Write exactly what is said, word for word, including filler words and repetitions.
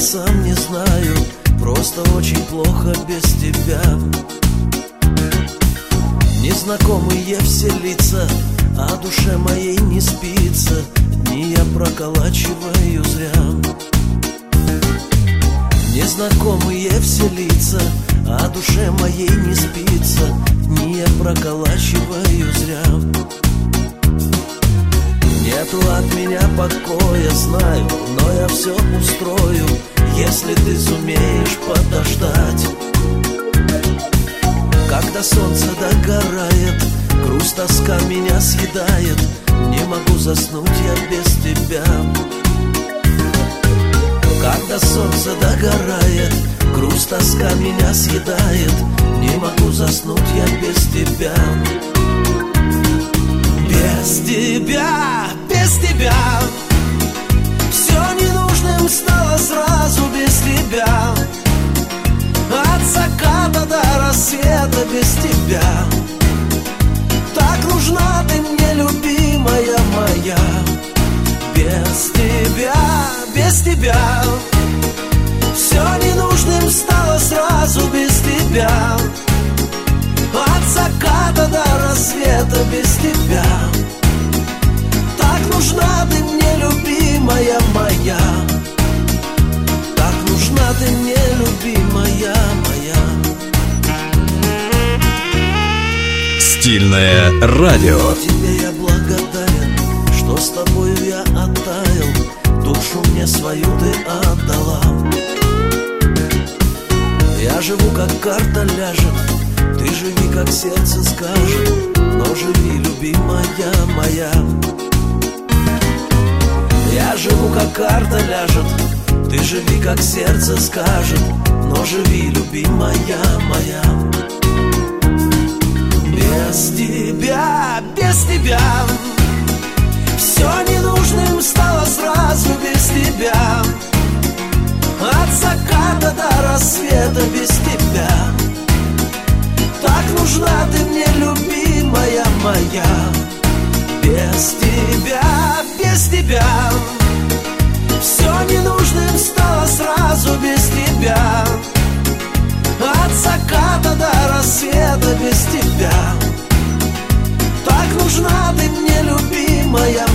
сам не знаю, просто очень плохо без тебя. Незнакомые все лица, а душе моей не спится, дни я проколачиваю зря. Незнакомые все лица, а душе моей не спится, дни я проколачиваю зря. Нету от меня покоя, знаю, но я все устрою, если ты сумеешь подождать. Когда солнце догорает, грусть, тоска меня съедает, не могу заснуть я без тебя. Когда солнце догорает, грусть, тоска меня съедает, не могу заснуть я без тебя. Без тебя, без тебя все ненужным стало сразу без тебя. От заката до рассвета без тебя. Так нужна ты мне, любимая моя. Без тебя, без тебя все ненужным стало сразу без тебя. От заката до рассвета без тебя. Так нужна ты мне, любимая моя. Так нужна ты мне, любимая моя. Стильное радио. Тебе я благодарен, что с тобою я оттаял, душу мне свою ты отдала. Я живу, как карта ляжет, ты живи, как сердце скажет, но живи, любимая моя. Я живу, как карта ляжет, ты живи, как сердце скажет, но живи, любимая моя. Без тебя, без тебя все ненужным стало сразу без тебя. От заката до рассвета без тебя. Так нужна ты мне, любимая моя. Без тебя, без тебя все ненужным стало сразу без тебя. От заката до рассвета без тебя. Так нужна ты мне, любимая